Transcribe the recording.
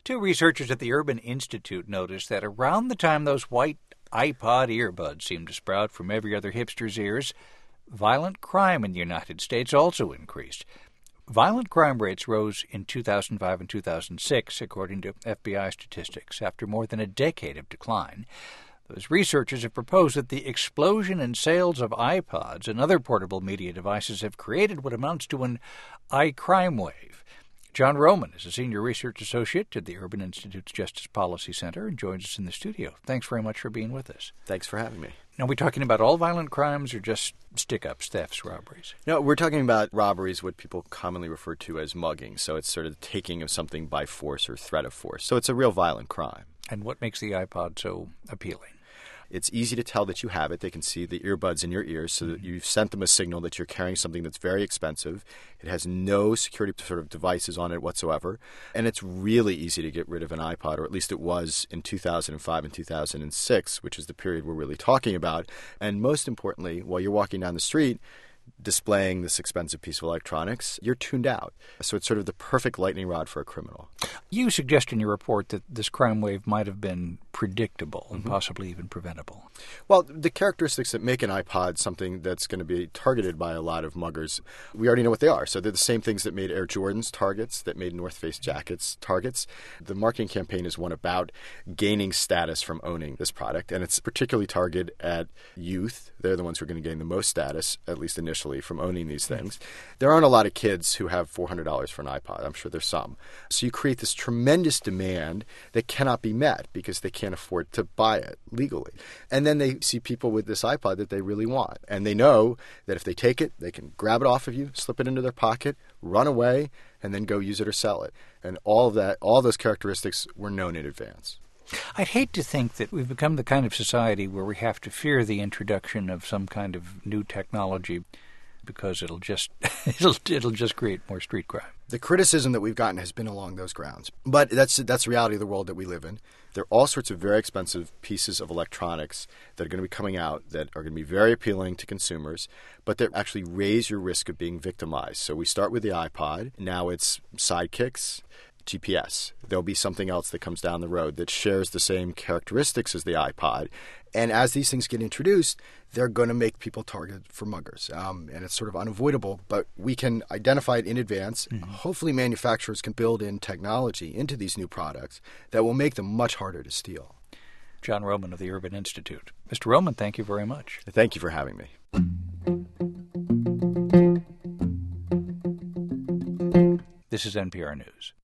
Two researchers at the Urban Institute noticed that around the time those white iPod earbuds seemed to sprout from every other hipster's ears, violent crime in the United States also increased. Violent crime rates rose in 2005 and 2006, according to FBI statistics, after more than a decade of decline. Those researchers have proposed that the explosion in sales of iPods and other portable media devices have created what amounts to an iCrime wave. John Roman is a senior research associate at the Urban Institute's Justice Policy Center and joins us in the studio. Thanks very much for being with us. Thanks for having me. Now, are we talking about all violent crimes or just stick-ups, thefts, robberies? No, we're talking about robberies, what people commonly refer to as mugging. So it's sort of the taking of something by force or threat of force. So it's a real violent crime. And what makes the iPod so appealing? It's easy to tell that you have it. They can see the earbuds in your ears, so that you've sent them a signal that you're carrying something that's very expensive. It has no security sort of devices on it whatsoever. And it's really easy to get rid of an iPod, or at least it was in 2005 and 2006, which is the period we're really talking about. And most importantly, while you're walking down the street, displaying this expensive piece of electronics, you're tuned out. So it's sort of the perfect lightning rod for a criminal. You suggest in your report that this crime wave might have been predictable and possibly even preventable. Well, the characteristics that make an iPod something that's going to be targeted by a lot of muggers, we already know what they are. So they're the same things that made Air Jordans targets, that made North Face jackets targets. The marketing campaign is one about gaining status from owning this product, and it's particularly targeted at youth. They're the ones who are going to gain the most status, at least initially, from owning these things. There aren't a lot of kids who have $400 for an iPod. I'm sure there's some. So you create this tremendous demand that cannot be met because they can't afford to buy it legally. And then they see people with this iPod that they really want. And they know that if they take it, they can grab it off of you, slip it into their pocket, run away, and then go use it or sell it. And all of that, all those characteristics were known in advance. I'd hate to think that we've become the kind of society where we have to fear the introduction of some kind of new technology because it'll just create more street crime. The criticism that we've gotten has been along those grounds. But that's the reality of the world that we live in. There are all sorts of very expensive pieces of electronics that are going to be coming out that are going to be very appealing to consumers, but that actually raise your risk of being victimized. So we start with the iPod. Now it's sidekicks, GPS. There'll be something else that comes down the road that shares the same characteristics as the iPod. And as these things get introduced, they're going to make people targeted for muggers. And it's sort of unavoidable, but we can identify it in advance. Hopefully manufacturers can build in technology into these new products that will make them much harder to steal. John Roman of the Urban Institute. Mr. Roman, thank you very much. Thank you for having me. This is NPR News.